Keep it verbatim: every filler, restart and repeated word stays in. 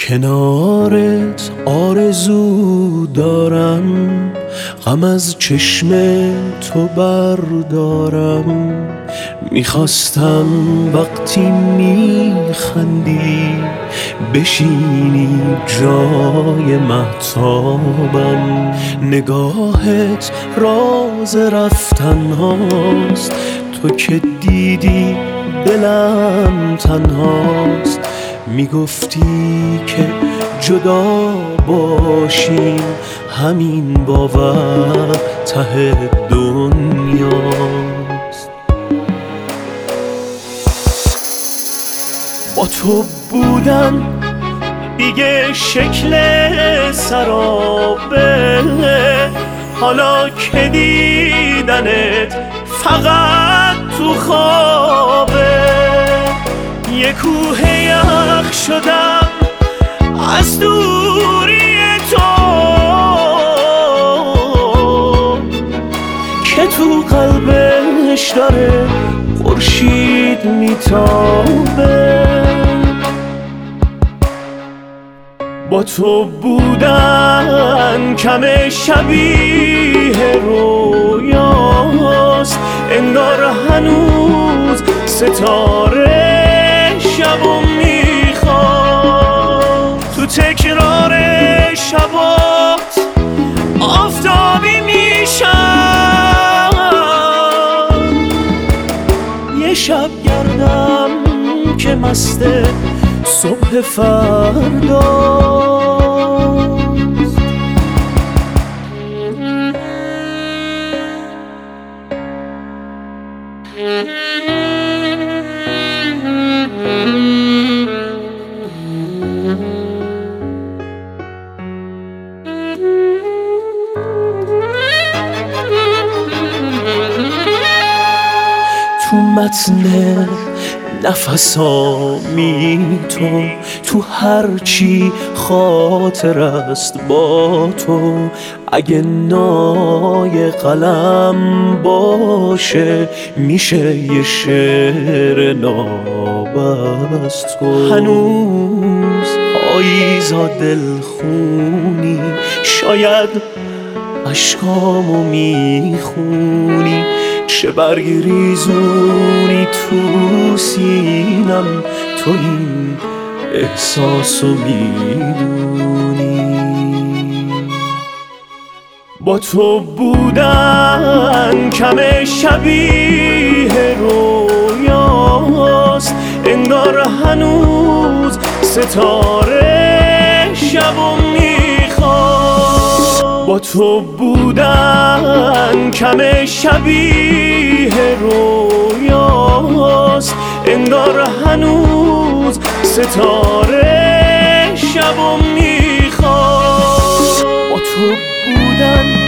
کنارت آرزو دارم، غم از چشم تو بردارم. میخواستم وقتی میخندی بشینی جای مهتابم. نگاهت راز رفتن هاست، تو که دیدی دلم تنهاست. میگفتی که جدا باشیم، همین باور ته دنیاست. با تو بودن دیگه شکل سرابه، حالا که دیدنت فقط تو خوابه. یه کوه یخ شدم از دوری تو، که تو قلبش داره خورشید میتابه. با تو بودن کم شبیه رویاست، انگار هنوز ستاره شبو میخواد. تو تکرار شبات آفتابی میشم، یه شب گردم که مست صبح فرداست. تو متن نفسامی تو، تو هرچی خاطر است با تو. اگه نای قلم باشه میشه یه شعر ناب از تو. هنوز پاییزا دلخونی، شاید اشکامو میخونی. چه برگی ریزونی تو سینم، تو این احساسو میدونی. با تو بودن کم شبیه رویاست، انگار هنوز ستاره شبو میخواد. با تو بودن کم شبیه رویاست، انگار هنوز ستاره شبو میخواد. با تو بودن